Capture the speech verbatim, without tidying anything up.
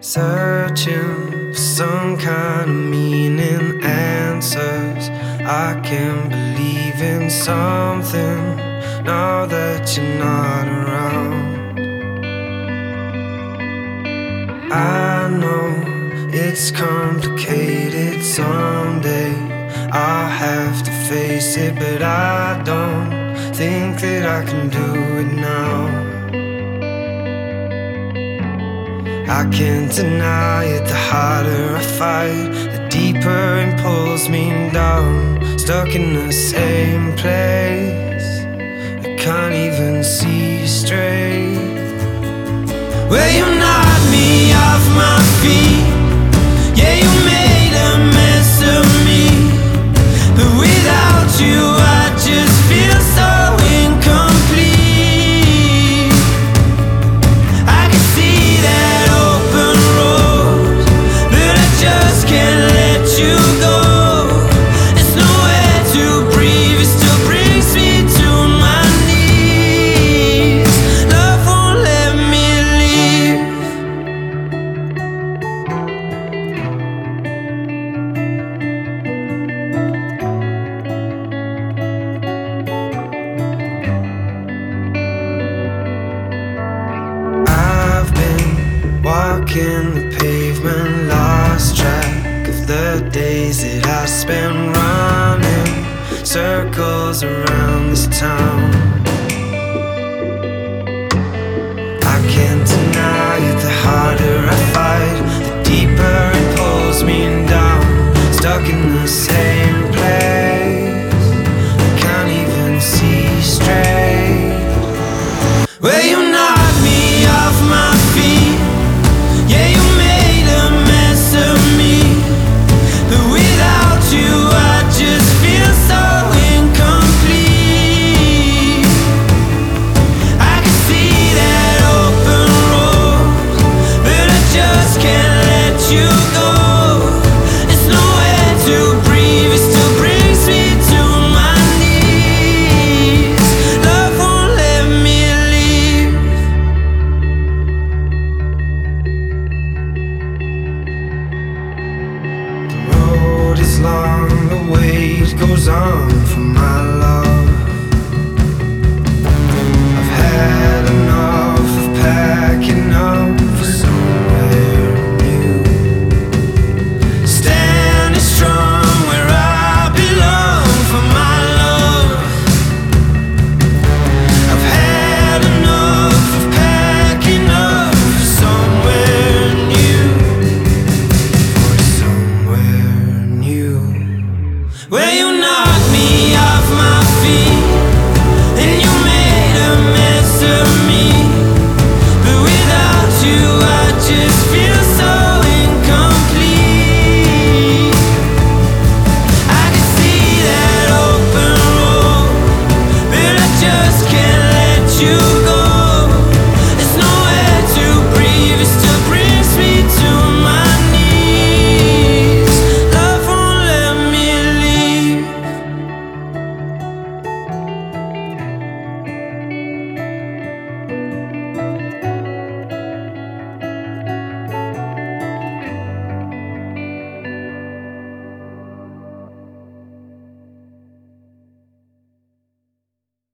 Searching for some kind of meaning, answers. I can believe in something now that you're not around. I know it's complicated. Someday I'll have to face it, but I don't think that I can do it now. I can't deny it, the harder I fight, the deeper it pulls me down. Stuck in the same place, I can't even see straight. Well, you knocked me off my feet, yeah, you made a mess of me, but without you I just feel so incomplete. I can see that open road, but I just can't let you go. There's nowhere to breathe, it still brings me to my knees. Love won't let me leave. I've been walking the pavement, lost track of the days that I spent running circles around this town. I can't deny it, the harder